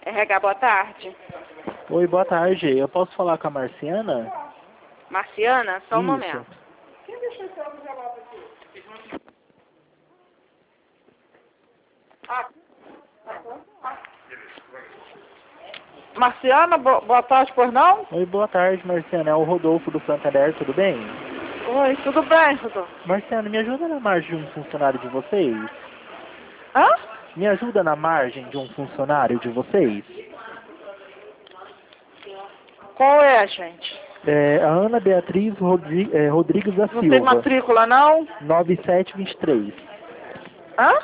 RH, boa tarde. Oi, boa tarde. Eu posso falar com a Marciana? Marciana, só um Isso. momento. Marciana, boa tarde, por não? Oi, boa tarde, Marciana. É o Rodolfo do Santander, tudo bem? Oi, tudo bem, Rodolfo? Marciana, me ajuda na margem de um funcionário de vocês? Hã? Me ajuda na margem de um funcionário de vocês? Qual é, gente? É a Ana Beatriz Rodrigues da Não tem Silva. matrícula, não? 9723. Hã?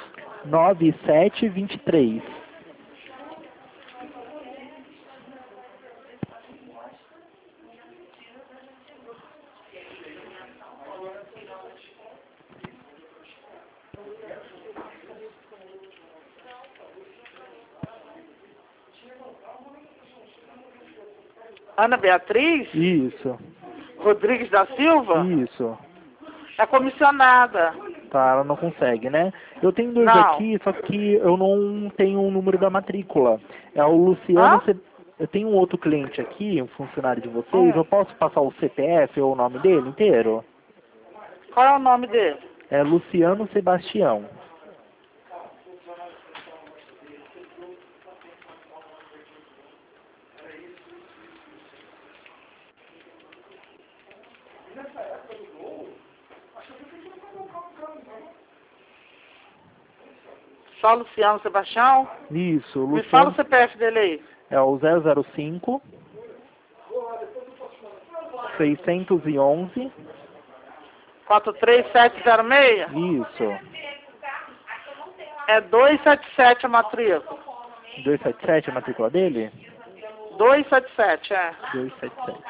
9723. Ana Beatriz? Isso. Rodrigues da Silva? Isso. É comissionada. Tá, ela não consegue, né? Eu tenho dois Não. aqui, só que eu não tenho o número da matrícula. É o Luciano. Hã? Eu tenho um outro cliente aqui, um funcionário de vocês. Eu posso passar o CPF ou o nome dele inteiro? Qual é o nome dele? É Luciano Sebastião. Só Luciano Sebastião? Isso, Me fala o Luciano. CPF dele aí. É o 005 611. 43706? Isso. É 277 a matrícula. 277 a matrícula dele? 277, é. 277.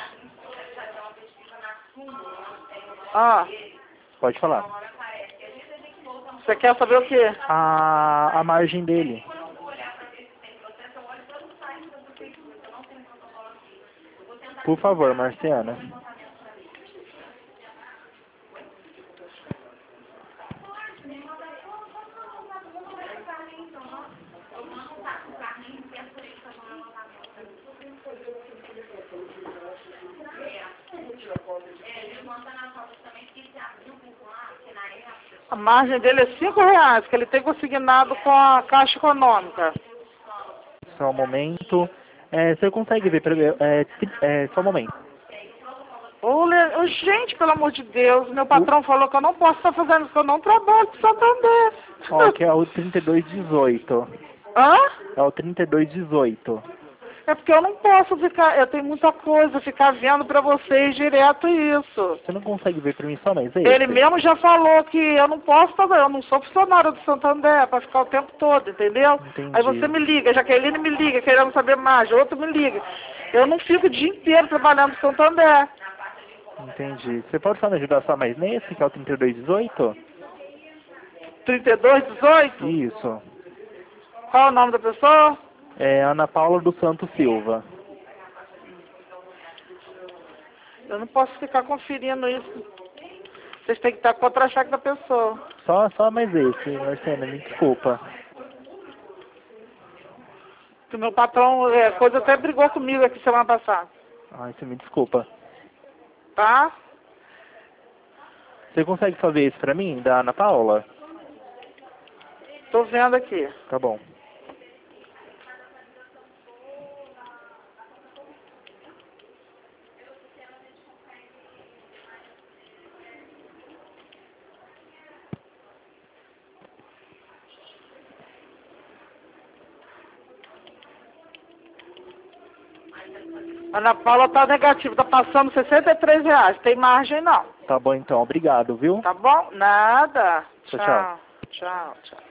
Ah, Pode falar. você quer saber o quê? A margem dele. Por favor, Marciana. A margem dele é R$5, que ele tem consignado com a Caixa Econômica. Só um momento. Você consegue ver, só um momento. Gente, pelo amor de Deus, meu patrão falou que eu não posso estar fazendo isso, que eu não trabalho para Santander. Ó, que é o 3218. Hã? É o 3218. É porque eu não posso ficar, eu tenho muita coisa, ficar vendo pra vocês direto isso. Você não consegue ver pra mim só mais esse? Ele mesmo já falou que eu não posso fazer, eu não sou funcionário do Santander pra ficar o tempo todo, entendeu? Entendi. Aí você me liga, Jaqueline me liga, querendo saber mais, outro me liga. Eu não fico o dia inteiro trabalhando no Santander. Entendi. Você pode só me ajudar só mais nesse, que é o 3218? 3218? Isso. Qual é o nome da pessoa? É Ana Paula do Santo Silva. Eu não posso ficar conferindo isso. Vocês têm que estar contra a cheque da pessoa. Só mais esse, Marciana, me desculpa. Que meu patrão, coisa até brigou comigo aqui semana passada. Ai, você me desculpa. Tá? Você consegue fazer isso pra mim, da Ana Paula? Tô vendo aqui. Tá bom. Ana Paula tá negativo, tá passando R$63. Tem margem não. Tá bom então, obrigado, viu? Tá bom? Nada. Tchau, tchau. Tchau, tchau.